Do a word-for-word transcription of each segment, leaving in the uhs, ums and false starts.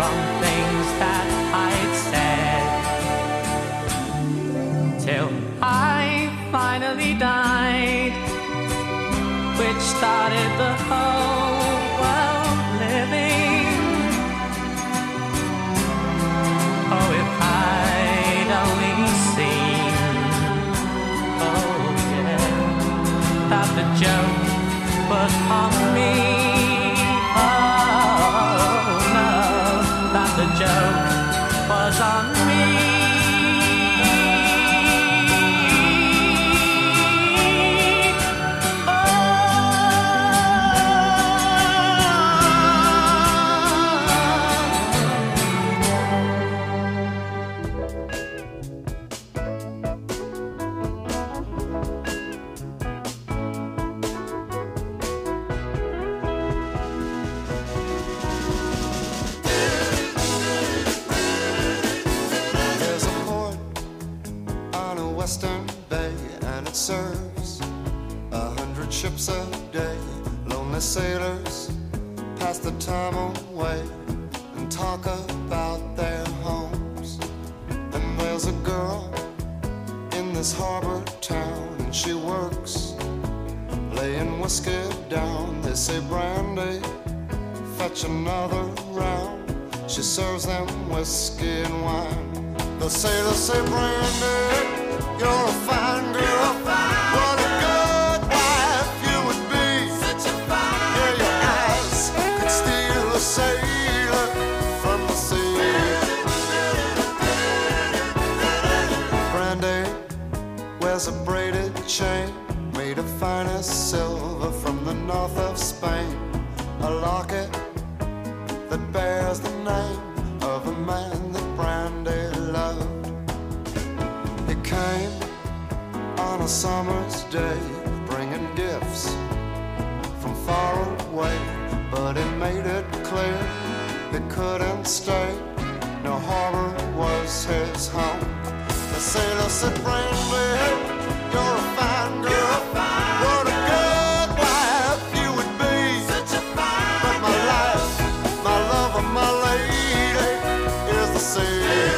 from things that I'd said, till I finally died, which started the whole world living. Oh, if I'd only seen, oh yeah, that the joke was on me. Oh no, that the joke was on me. Western Bay, and it serves a hundred ships a day. Lonely sailors pass the time away and talk about their homes. And there's a girl in this harbor town, and she works laying whiskey down. They say, Brandy, fetch another round. She serves them whiskey and wine. The sailors say, Brandy, you're a fine girl. What a good wife you would be. Such a fine yeah, your eyes could steal a sailor from the sea. Brandy wears a braided chain made of finest silver from the north of Spain. A locket that bears the name of a man that Brandy loved. He came on a summer's day, bringing gifts from far away, but he made it clear he couldn't stay. No harbor was his home. The sailor said, Brandy, you're a fine girl. What a good wife you would be. Such a fine but my life, my love, and my lady is the sea.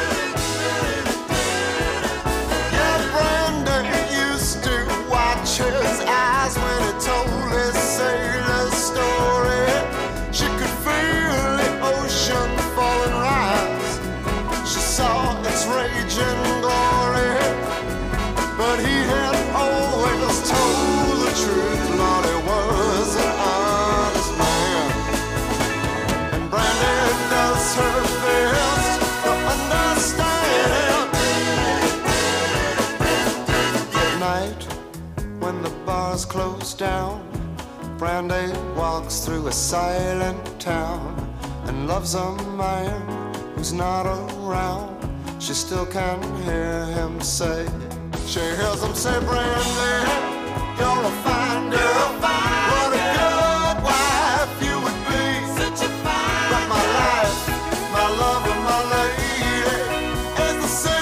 His eyes when he told his sailor story. She could feel the ocean fall and rise. She saw its raging glory. But he had always told the truth. Lord, he was an honest man. And Brandy does her best to understand. At night, when the bars close down, Brandy walks through a silent town and loves a man who's not around. She still can hear him say, she hears him say, Brandy, you're a fine girl. What a good wife you would be. Such a fine but my life, my love, and my lady is the sea.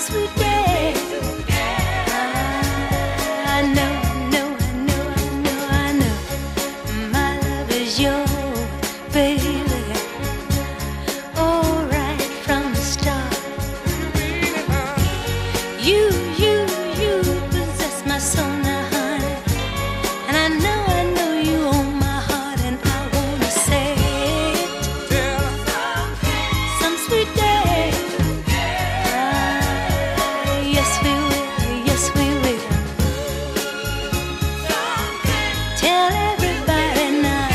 sweet day. I know, I know, I know, I know, I know. My love is yours, baby. Oh, right from the start. You, you, you possess my soul now, honey. And I know, I know you own my heart, and I wanna say it. Some sweet day. Ah, yes, we will, yes, we will. Tell everybody now.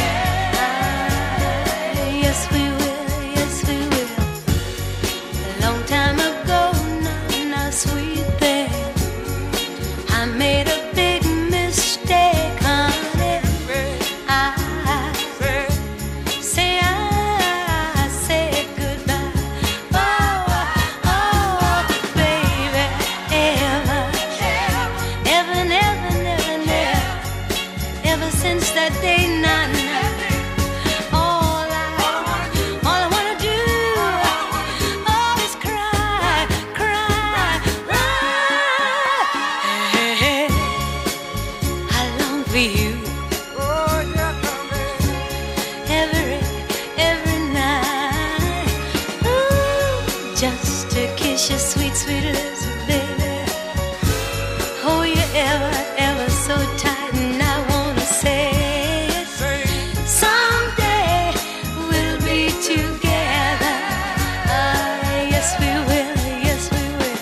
Ah, yes, we will, yes, we will. A long time ago, now, now, sweet thing, I made a big mistake, honey. I say I said goodbye. Oh, oh, baby, ever, ever, never, never, never, ever since that day, nah, nah. All I, all I wanna do, oh, is cry, cry, cry. I long for you every, every night. Ooh, just to kiss your sweet, sweet lips, baby. Oh, you're ever, ever so tight, and I wanna say it. Someday we'll be together. Ah, yes, we will, yes, we will.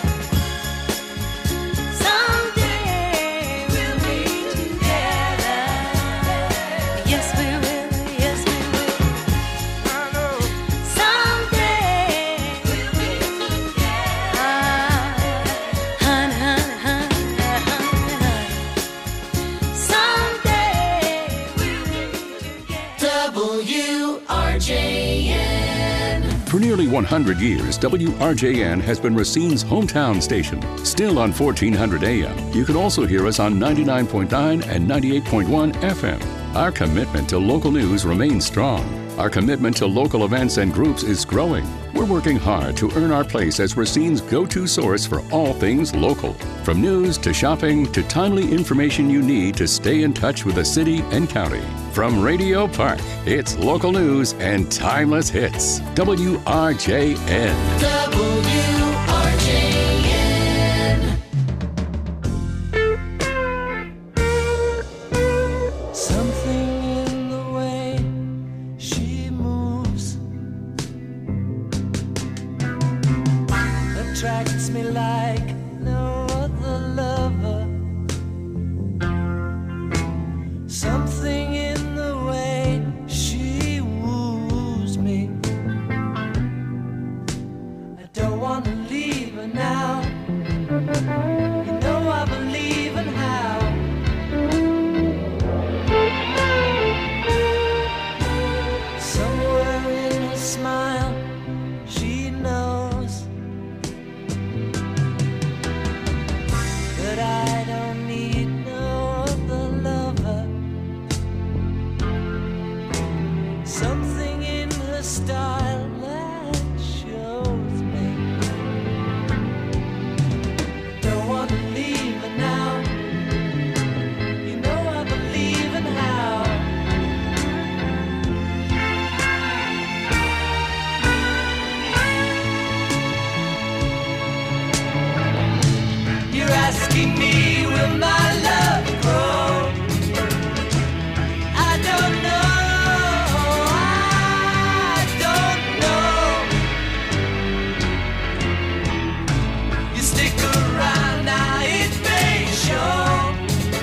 Someday we'll be together. Yes, we will, yes, we will. Someday we'll be together. Ah, honey, honey, honey, honey, honey. Someday we'll be together. W R J N. For nearly one hundred years, W R J N has been Racine's hometown station. Still on fourteen hundred A M, you can also hear us on ninety-nine point nine and ninety-eight point one F M. Our commitment to local news remains strong. Our commitment to local events and groups is growing. We're working hard to earn our place as Racine's go-to source for all things local. From news to shopping to timely information you need to stay in touch with the city and county. From Radio Park, it's local news and timeless hits. W R J N. W R J N. Something in the way she moves attracts me like no other lover. Something in the way she woos me. I don't want to leave her now. You know I believe in how. Somewhere in her smile, she knows that I don't need no other lover. Something in her style that shows me. Don't want to leave her now. You know I believe in how. You're asking me, will my love grow? I don't know, I don't know. You stick around now, it may show.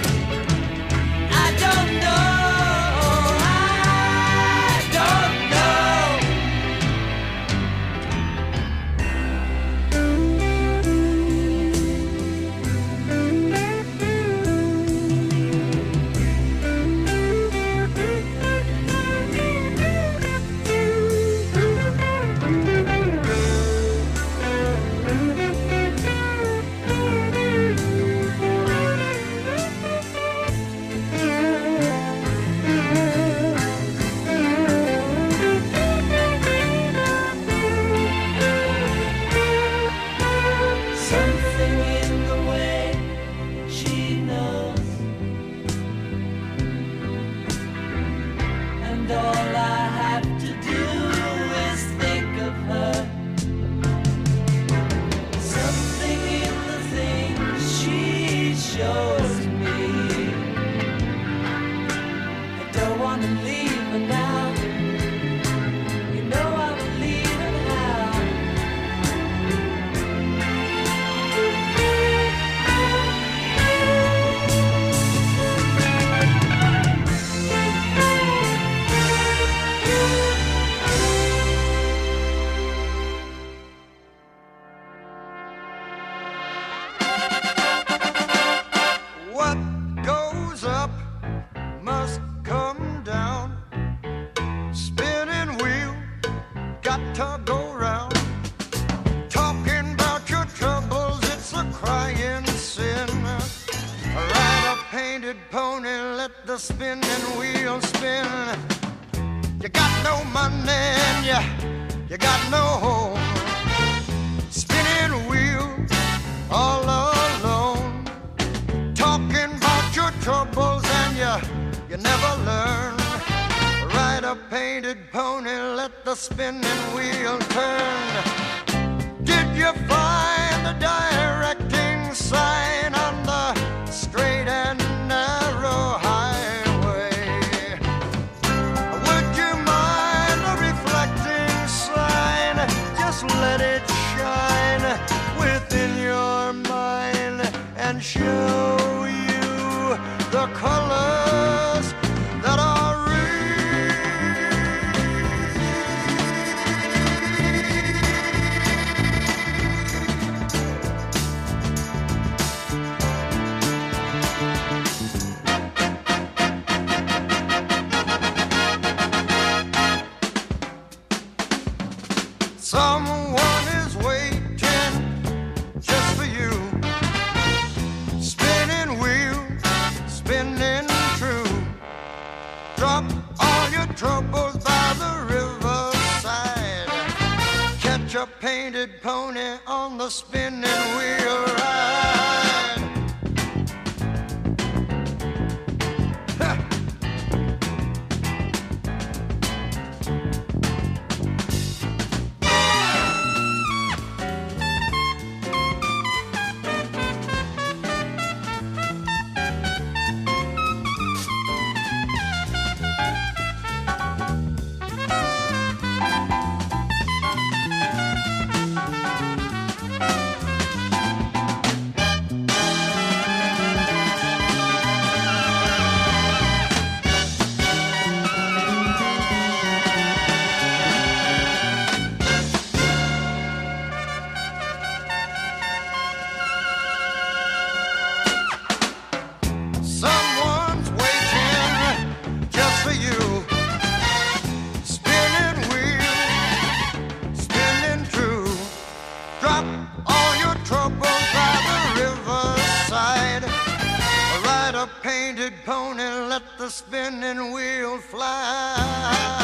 I don't know, I don't know. the spinning wheel spin. You got no money and you, you got no home. Spinning wheel all alone. Talking about your troubles and you, you never learn. Ride a painted pony, let the spinning wheel turn. Did you find the directing sign on the straight and narrow highway? Would you mind a reflecting sign? Just let it shine within your mind and show you the colors that are someone is waiting just for you. Spinning wheel, spinning true. Drop all your troubles by the riverside. Catch a painted pony on the spinning wheel ride. Ha! Someone's waiting just for you. Spinning wheel, spinning true. Drop all your troubles by the riverside. Ride a painted pony, let the spinning wheel fly.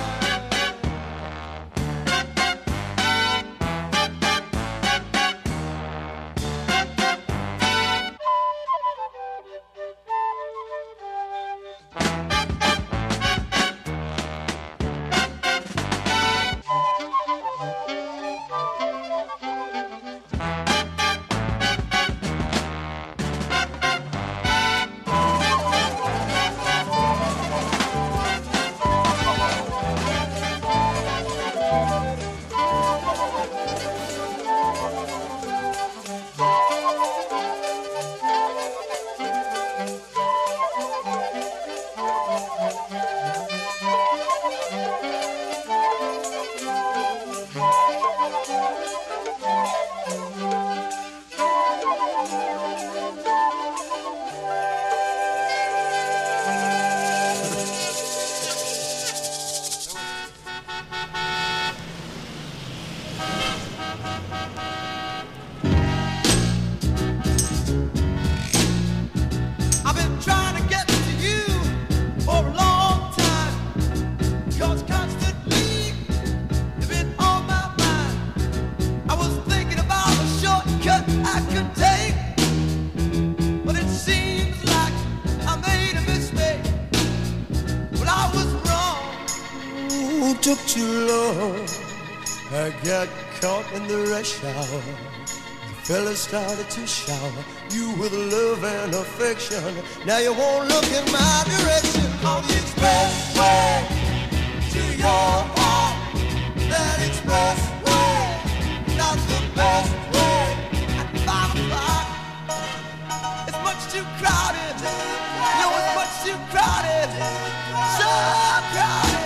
Took too long, I got caught in the rush hour. The fella started to shower you with love and affection. Now you won't look in my direction. On the expressway to your heart. That expressway, not the best way. At five o'clock, it's much too crowded. No, it's much too crowded. So crowded.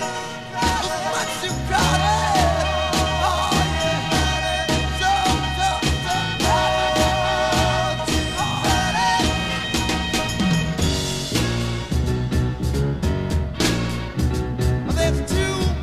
Too crowded. Oh yeah, so, so, so crowded. Too crowded. There's too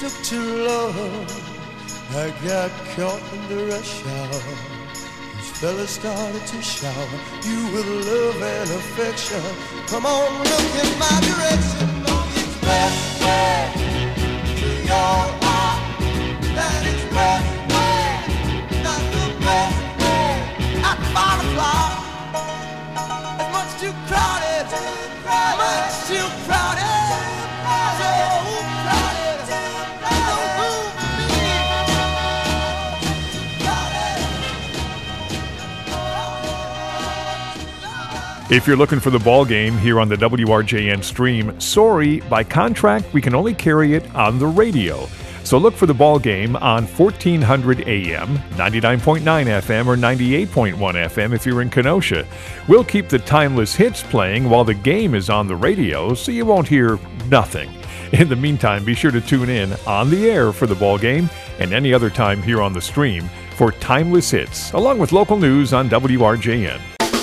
took too long. I got caught in the rush hour. These fellas started to shower you with love and affection. Come on, look in my direction. No expressway to your heart. That expressway, not the best way. At five o'clock, it's much too crowded, much too crowded, so crowded. Don't move me. If you're looking for the ball game here on the W R J N stream, sorry, by contract, we can only carry it on the radio. So look for the ball game on fourteen hundred A M, ninety-nine point nine F M, or ninety-eight point one F M if you're in Kenosha. We'll keep the timeless hits playing while the game is on the radio, so you won't hear nothing. In the meantime, be sure to tune in on the air for the ball game and any other time here on the stream for timeless hits, along with local news on W R J N.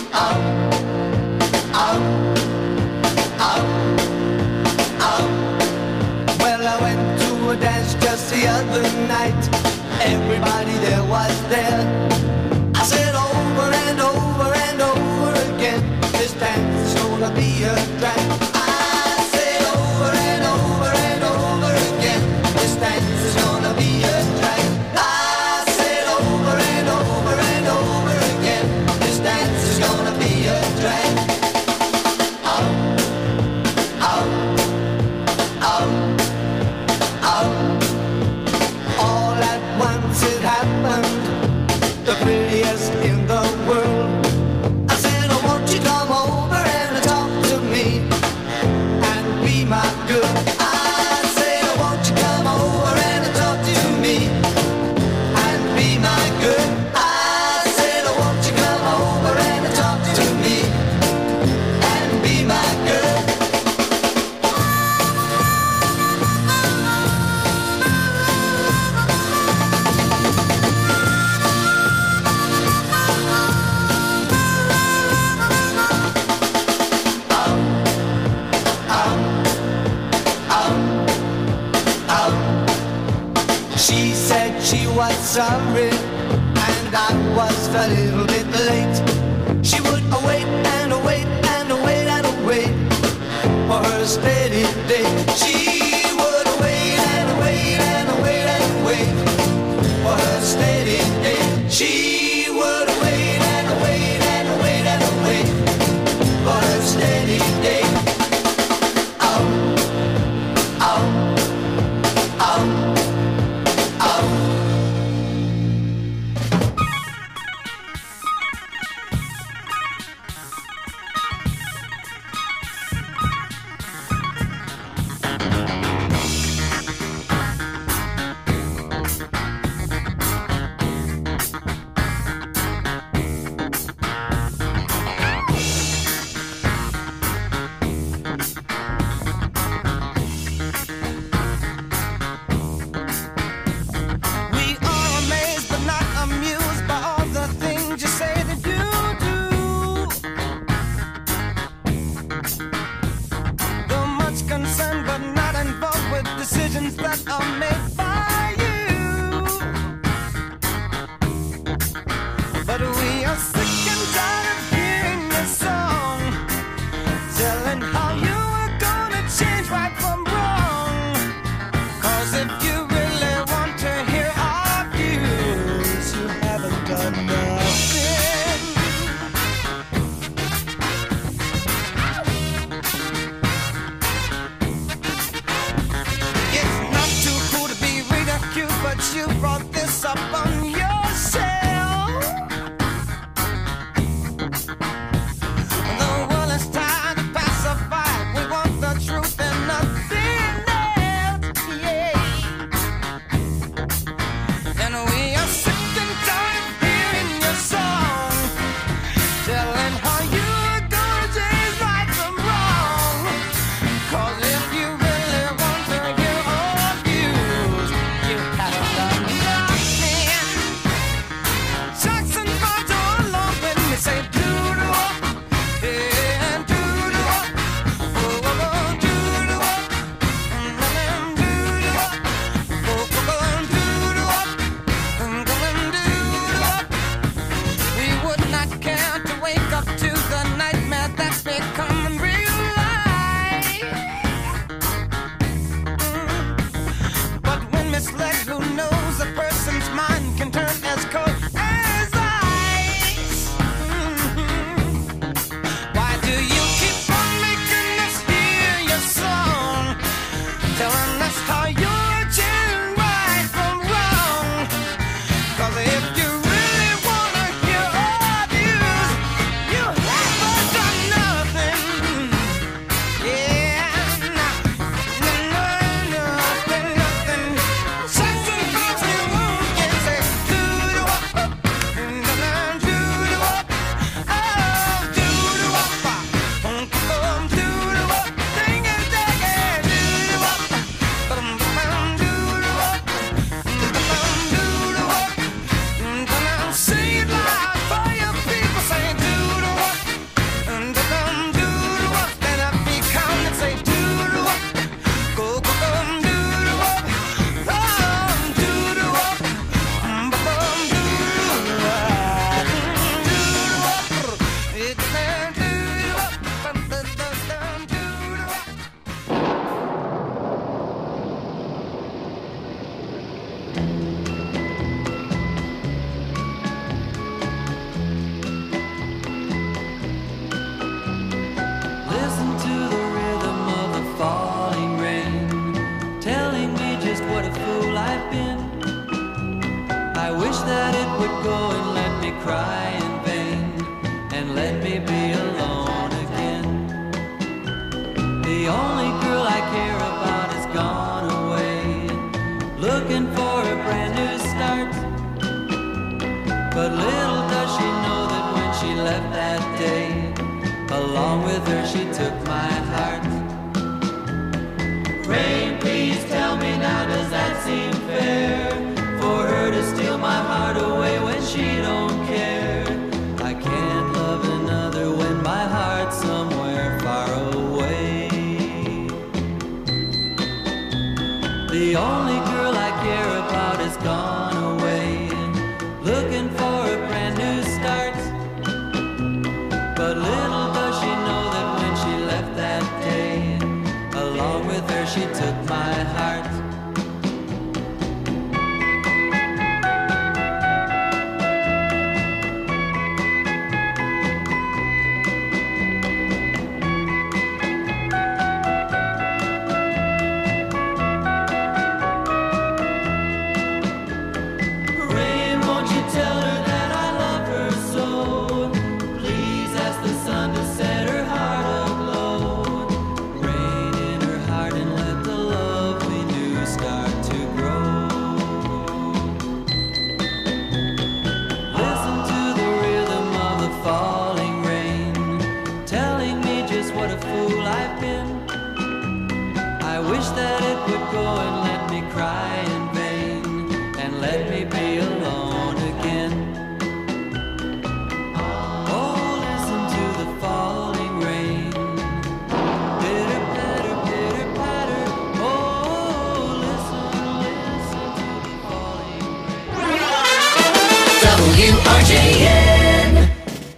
Well, I went to a dance just the other night. Everybody there was there. I said over and over and over again, this dance is gonna be a drag. I said over and over and over again, this dance is gonna be a drag. I said over and over and over again, this dance is gonna be a drag. All at once it happened, the prettiest in the world. I said, oh, won't you come over and talk to me and be my girl? I said, oh, won't you come over and talk to me and be my girl? I said, oh, won't you come over and talk to me and be my girl? She said she was sorry, and I was a little bit late. She would await and await and await and wait for her steady date. She would await and wait and wait and wait for her steady date. She would wait and wait and wait and wait for her steady date. Oh, oh, oh. We are amazed but not amused by all the things you say that you do. Though much concerned but not involved with decisions that are made by you. But we are sick and tired of hearing your song, telling how you are gonna change right from wrong. 'Cause if you really want to hear our views, you haven't done nothing. It's not too cool to be just what a fool I've been. I wish that it would go and let me cry in vain, and let me be alone again. The only girl I care about has gone away, looking for a brand new start. But little does she know that when she left that day, along with her she took my heart. Rain, please tell me now, does that seem fair? For her to steal my heart away when she don't care. I can't love another when my heart's somewhere far away. The only girl I care about is gone away, looking for a brand new start. But little does she know that when she left that day, along with her she took my heart. W R J N.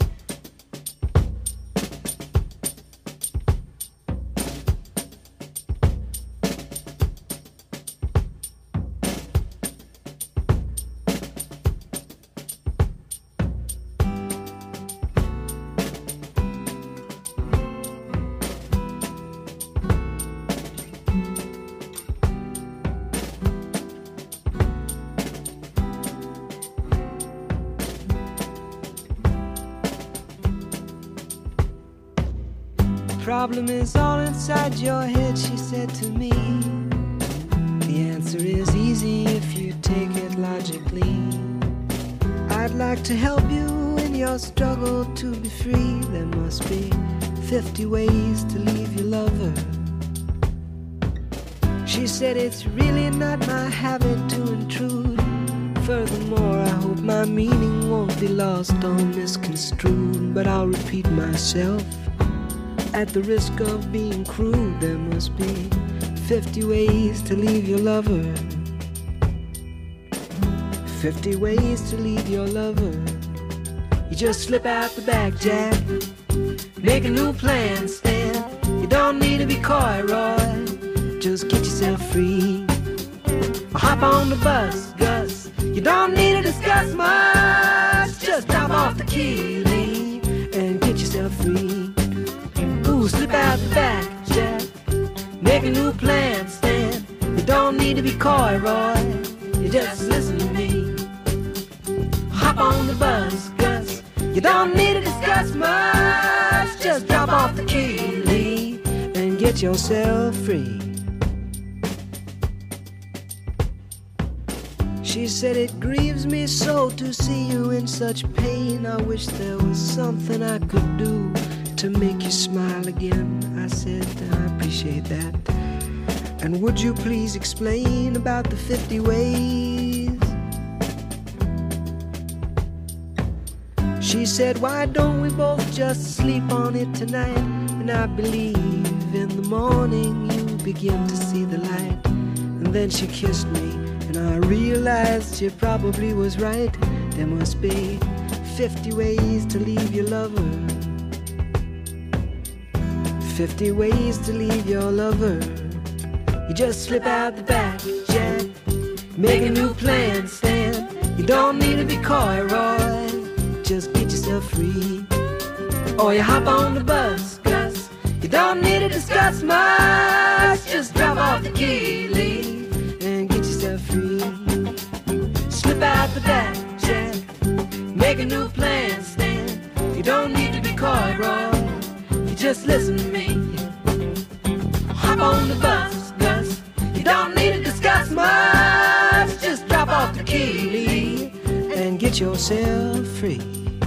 Problem is all inside your head, she said to me. The answer is easy if you take it logically. I'd like to help you in your struggle to be free. There must be fifty ways to leave your lover. She said it's really not my habit to intrude. Furthermore, I hope my meaning won't be lost or misconstrued. But I'll repeat myself at the risk of being crude. There must be fifty ways to leave your lover. Fifty ways to leave your lover. You just slip out the back, Jack. Make a new plan, Stan. You don't need to be coy, Roy. Just get yourself free. Or hop on the bus, Gus. You don't need to discuss much. Just drop off the key, Lee, and get yourself free. Slip out the back, Jack. Make a new plan, Stan. You don't need to be coy, Roy. You just listen to me. Hop on the bus, Gus. You don't need to discuss much. Just drop off the key, Lee, and get yourself free. She said it grieves me so to see you in such pain. I wish there was something I could do to make you smile again. I said, I appreciate that. And would you please explain about the fifty ways? She said, why don't we both just sleep on it tonight? And I believe in the morning you begin to see the light. And then she kissed me, and I realized she probably was right. There must be fifty ways to leave your lover. Fifty ways to leave your lover. You just slip out the back, Jack. Make a new plan, Stan. You don't need to be coy, Roy. Just get yourself free. Or you hop on the bus, Gus. You don't need to discuss much. Just drop off the key, Lee, and free. Slip out the back, Jack. Make a new plan, Stan. You don't need to be coy, Roy. You just listen to me. Hop on the bus, Gus. You don't need to discuss much. Just drop off the key and get yourself free.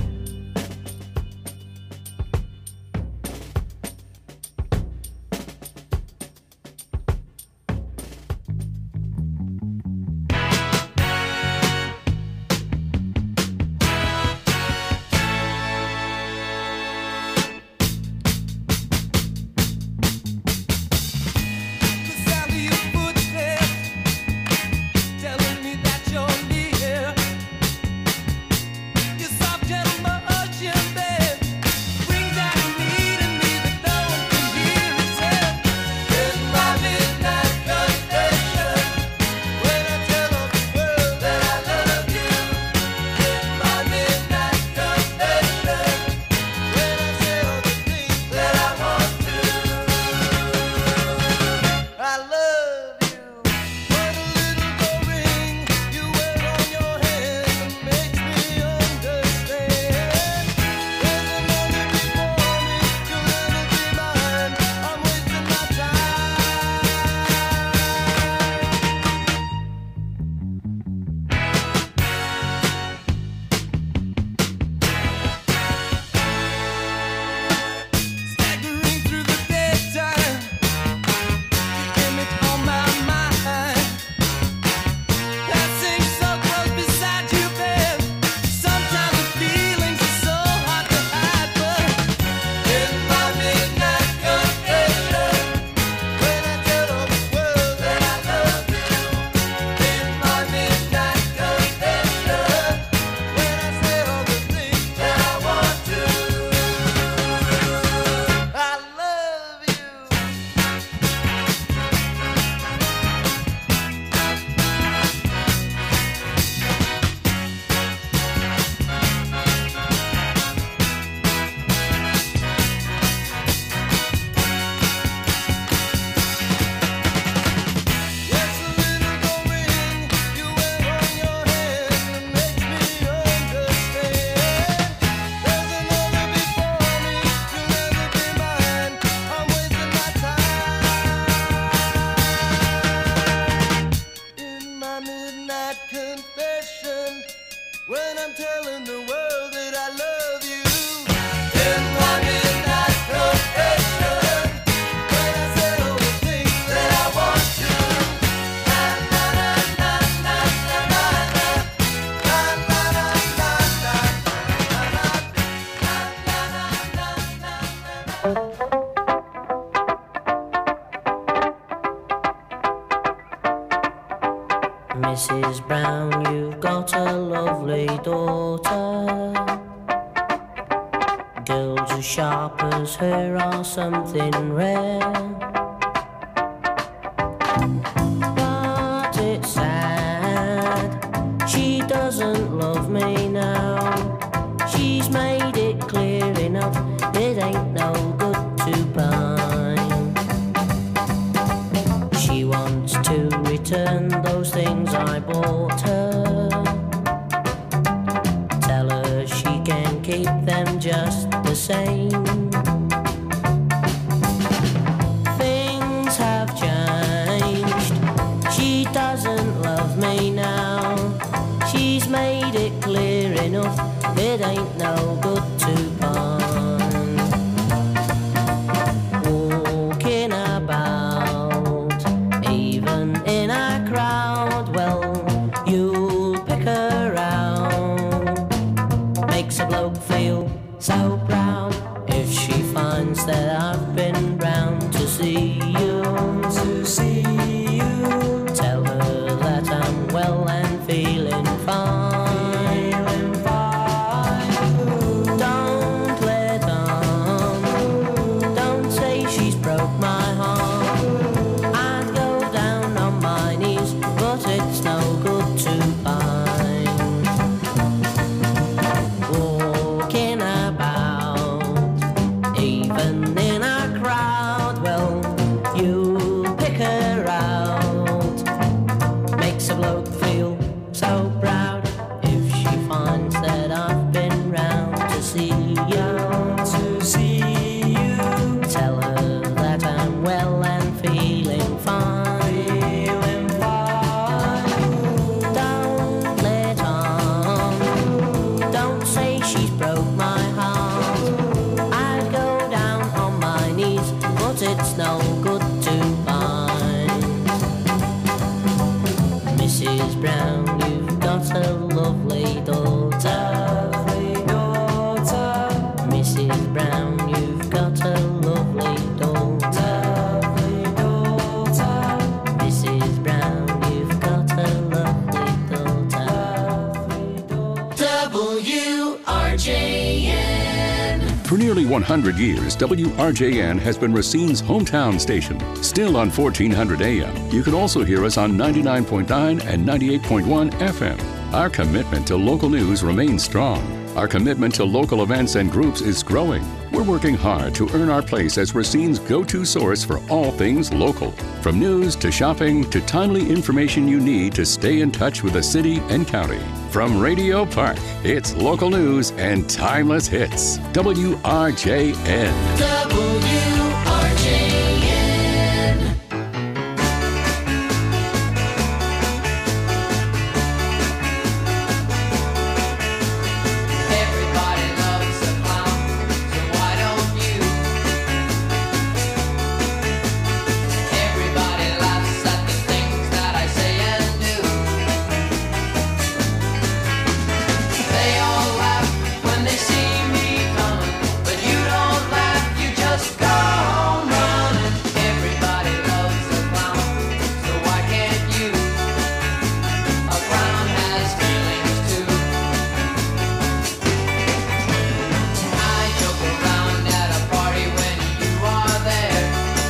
Missus Brown, you've got a lovely daughter. Girls as sharp as her are something rare. But it's sad, she doesn't love me now. She's made it clear enough, it ain't no good to pine. She wants to return those things I bought her. Tell her she can keep them just the same. Things have changed, she doesn't love me now. She's made it clear enough, it ain't no good to pine. Walking about, even in a crowd, well, you'll pick her out. Makes a bloke feel so proud if she finds that I've been round to see you. To see you. Tell her that I'm well and feeling fine. Feeling fine. Don't let Brown, you've got a lovely daughter. Lovely daughter. Missus Brown, you've got a lovely daughter. Lovely daughter. Missus Brown, you've got a lovely daughter. W R J N. For nearly one hundred years, W R J N has been Racine's hometown station. Still on fourteen hundred A M. You can also hear us on ninety-nine point nine and ninety-eight point one F M. Our commitment to local news remains strong. Our commitment to local events and groups is growing. We're working hard to earn our place as Racine's go-to source for all things local. From news to shopping to timely information you need to stay in touch with the city and county. From Radio Park, it's local news and timeless hits. W R J N. W R J N. Everybody loves a clown, so why don't you? Everybody laughs at the things that I say and do. They all laugh when they see me coming, but you don't laugh, you just go home running. Everybody loves a clown, so why can't you? A clown has feelings too. I joke around at a party when you are there.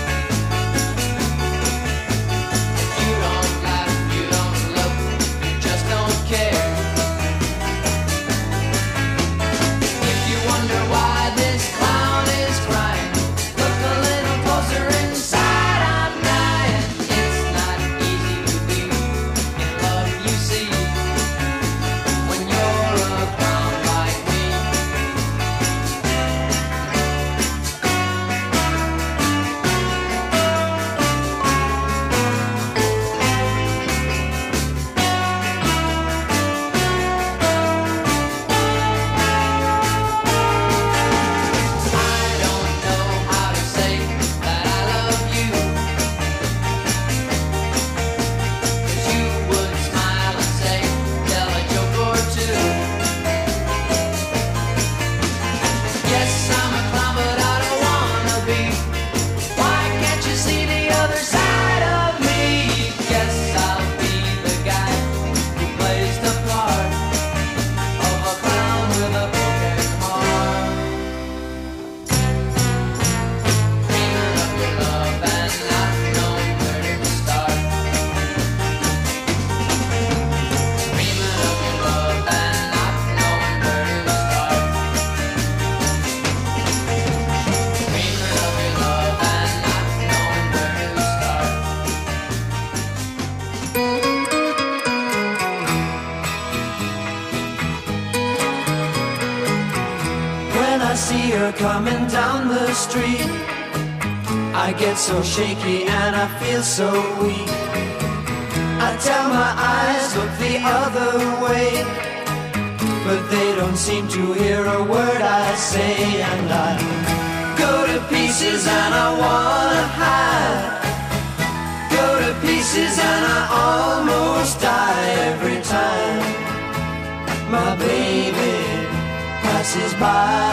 If you don't laugh, you don't look, you just don't care. If you wonder why this clown is crying, look a little closer inside, I'm dying. It's not easy to be in love, you see, when you're a clown like me. I don't know how to say that I love you, 'cause you would smile and say, tell a joke or two. Yes, I'm a clown, but I don't wanna be. Why can't you see the other side of me? Guess I'll be the guy who plays the part of a clown with a broken heart. Dreaming of your love and not knowing where to start. Dreaming of your love and not knowing where to start. Dreaming of your love and not knowing where to start. When I see her coming down the street, I get so shaky and I feel so weak. I tell my eyes, look the other way, but they don't seem to hear a word I say, and I go to pieces and I wanna hide. Go to pieces and I almost die every time my baby passes by.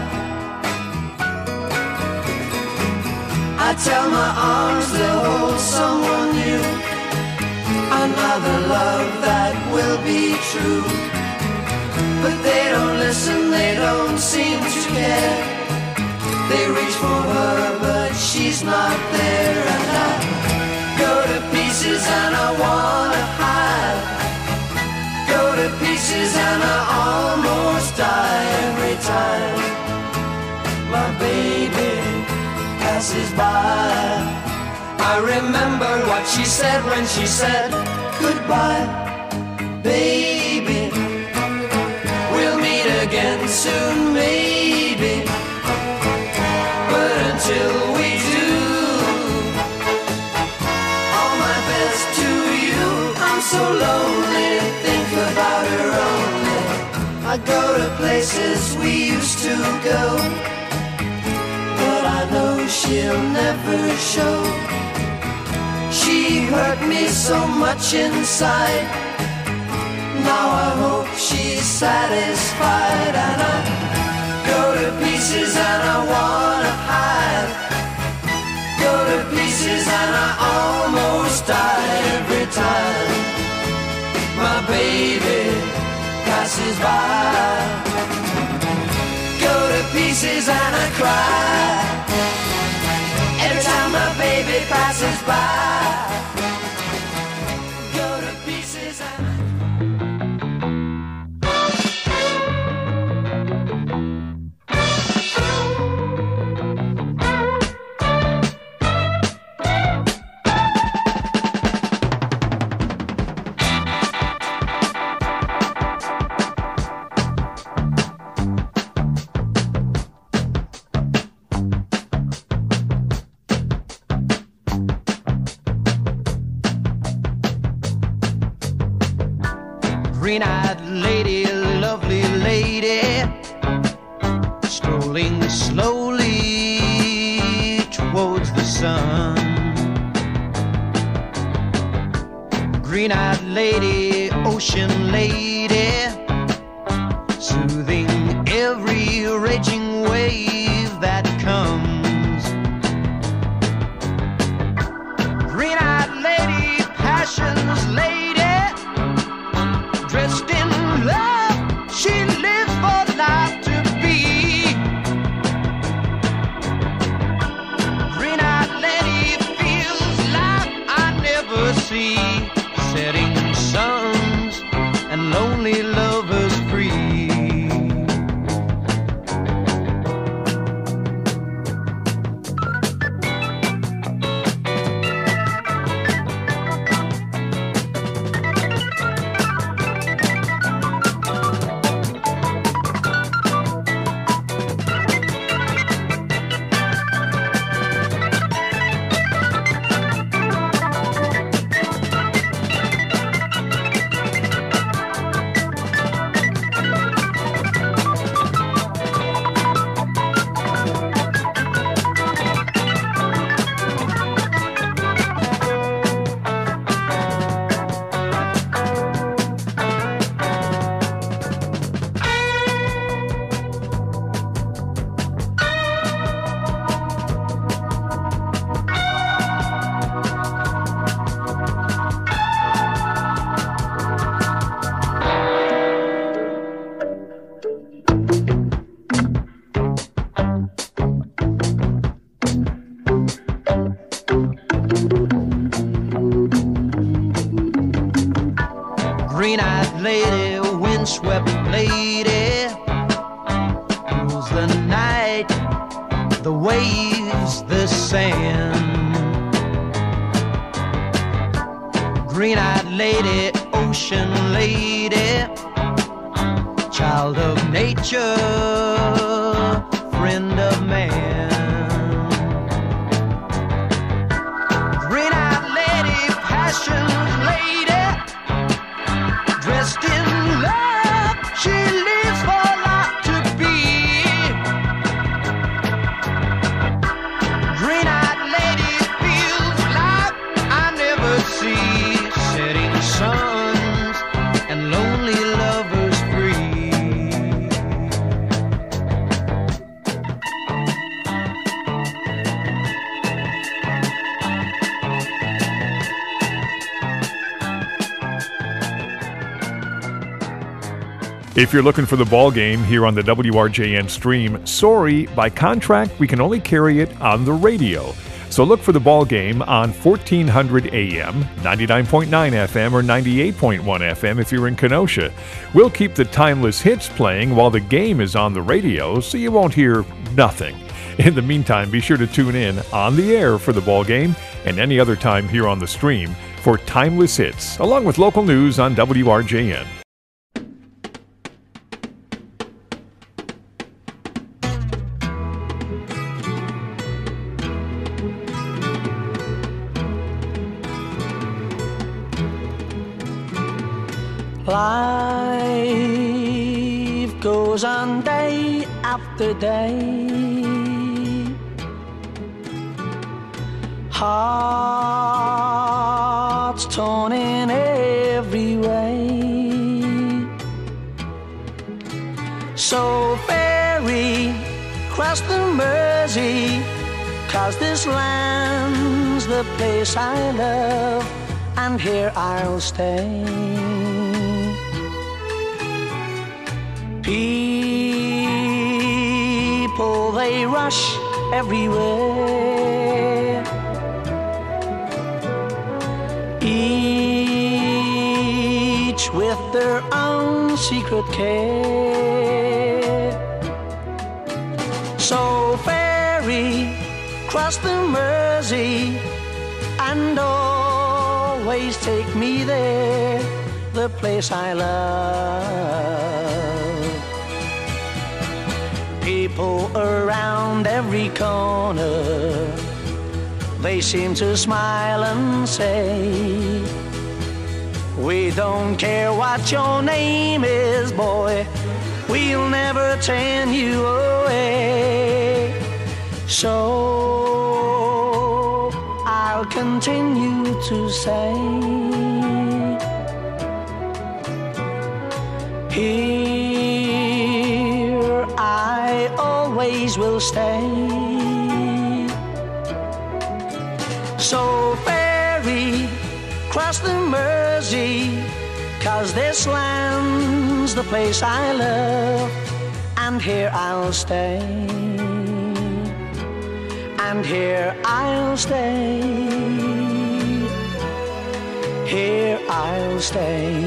I tell my arms they'll hold someone new, another love that will be true. But they don't listen, they don't seem to care. They reach for her, but she's not there, and I go to pieces and I wanna hide. Go to pieces and I almost die every time my baby passes by. I remember what she said when she said goodbye. Baby, we'll meet again soon, maybe. But until we do, all my best to you. I'm so lonely to think about her only. I go to places we used to go, but I know she'll never show. She hurt me so much inside, Now I hope she's satisfied, and I go to pieces and I wanna hide. Go to pieces and I almost die every time my baby passes by. Go to pieces and I cry every time my baby passes by. Go to pieces and I green-eyed lady, lovely lady, strolling slowly towards the sun. Green-eyed lady, ocean lady, soothing every raging wave that comes. Green-eyed lady, passion's lady, dressed in love, she lives for life to be. Green-eyed lady feels like I never see. Setting suns and lonely lovers free. Green-eyed lady, windswept lady, rules the night, the waves, the sand. Green-eyed lady, ocean lady, child of nature, friend of man. Green-eyed lady, passion's lady, dressed in love, she lives for life to be. Green-eyed lady feels like I never see. Setting suns and lonely lovers free. If you're looking for the ball game here on the W R J N stream, sorry, by contract, we can only carry it on the radio. So look for the ball game on fourteen hundred A M, ninety-nine point nine F M, or ninety-eight point one F M if you're in Kenosha. We'll keep the timeless hits playing while the game is on the radio, so you won't hear nothing. In the meantime, be sure to tune in on the air for the ball game and any other time here on the stream for timeless hits, along with local news on W R J N. Life goes on day after day. Hearts torn in every way. cross the Mersey, 'cause this land's the place I love, and here I'll stay. People, they rush everywhere, each with their own secret care. So ferry, cross the Mersey, and always take me there, the place I love. People around every corner, they seem to smile and say, we don't care what your name is, boy, we'll never turn you away. So I'll continue to say, here I always will stay. So ferry, cross the Mersey, 'cause this land's the place I love, and here I'll stay, and here I'll stay, here I'll stay.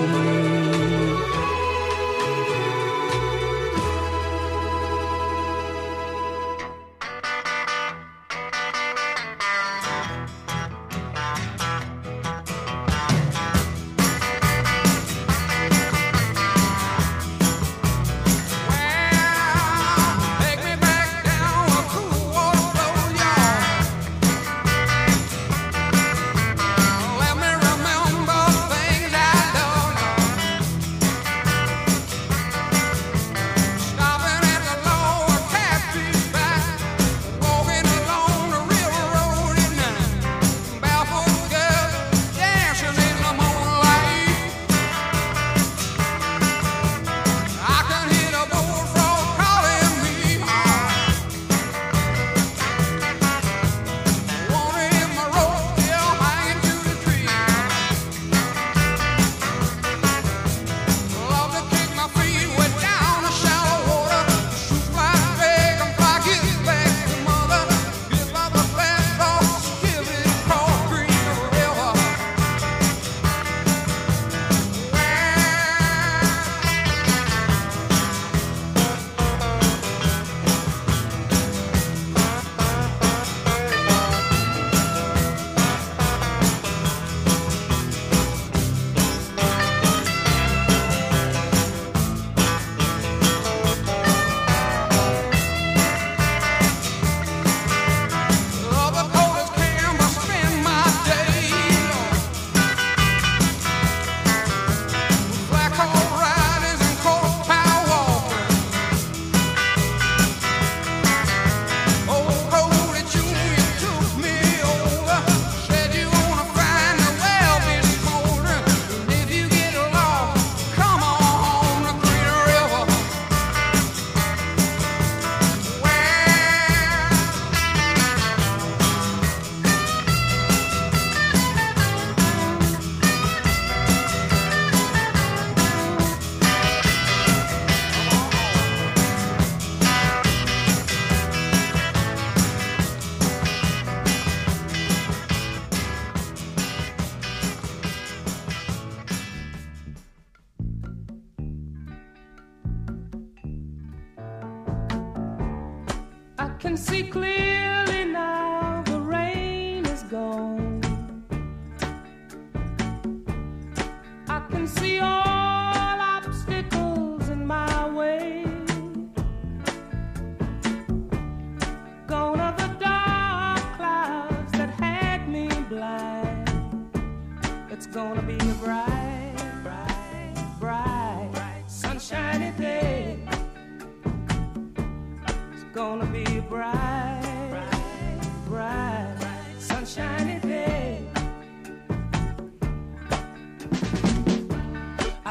Can see clearly now, the rain is gone. I can see all obstacles in my way. Gone are the dark clouds that had me blind. It's gonna be a bright, bright, bright, bright, sunshiny day. It's gonna be a bright, bright, bright, bright, sunshiny day.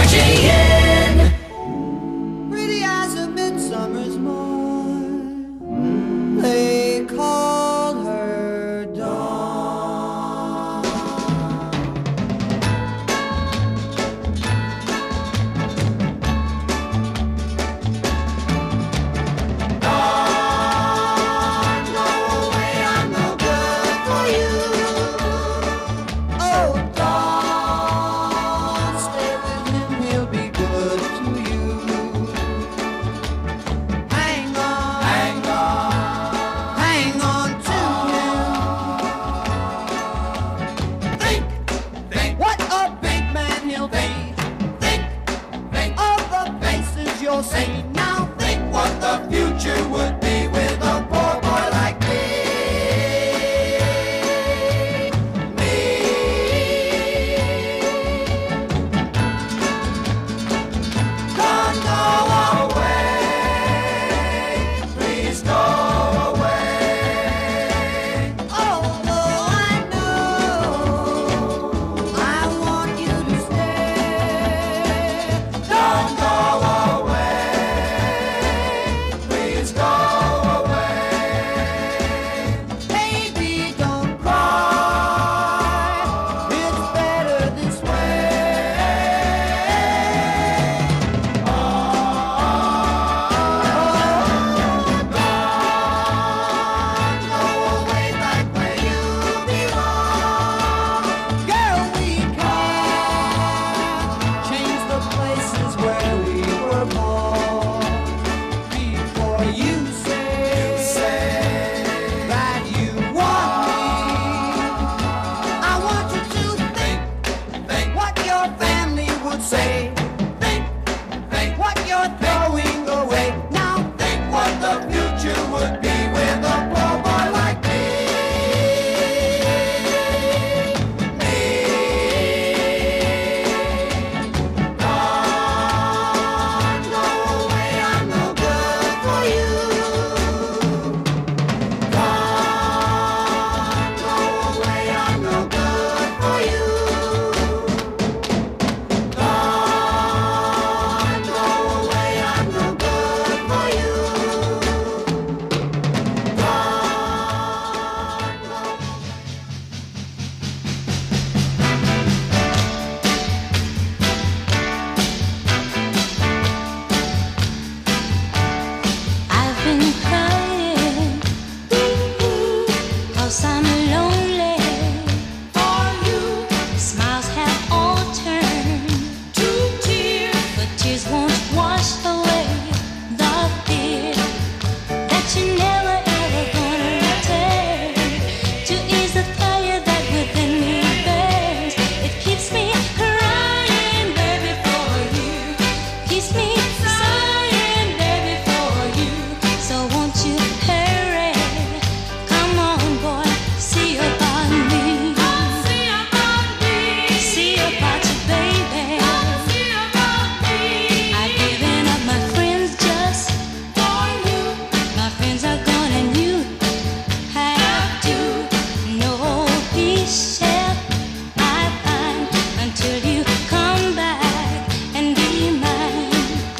J N. Pretty as a midsummer's morn, they called her Dawn. Dawn, go away, I'm no good for you. Oh, Dawn, stay with him, he'll be good to you. Hang on, hang on, hang on to him. Think, think, what a big man he'll be. Think, think of the faces you'll see. Now think what the future would be with a poor boy like me. Me. Don't go away, please go away. Although I know I want you to stay. Don't go away, please go away. Baby, don't cry, it's better this way. Go away back where you belong. Girl, we can't change the places where we were born. Before you say that you want me, I want you to think, think what your family would say. Think, think what you're throwing away. Now think what the future would be with a poor boy like me. Me. Don't go away, I'm no good for you. Don't go away, I'm no good for you. Don't go away, I'm no good for you. I've been crying, cause I'm lonely for you. Smiles have all turned to tears, but tears won't wash away the fear that you're never ever gonna return to ease the fire that within me burns. It keeps me crying, baby, for you. Keeps me sighing, baby, for you. So won't you hurry? Come on, boy, see about me. See about me. See about you, baby. See about me. I've given up my friends just for you. My friends are gone and you have to. No peace shall I find until you come back and be mine.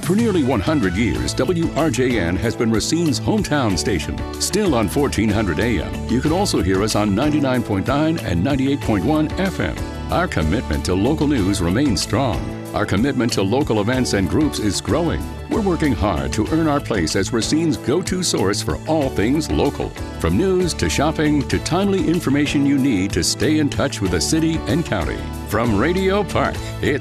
For nearly one hundred years, W R J N has been Racine's hometown station. Still on fourteen hundred A M, you can also hear us on ninety-nine point nine and ninety-eight point one F M. Our commitment to local news remains strong. Our commitment to local events and groups is growing. We're working hard to earn our place as Racine's go-to source for all things local. From news to shopping to timely information you need to stay in touch with the city and county. From Radio Park, it's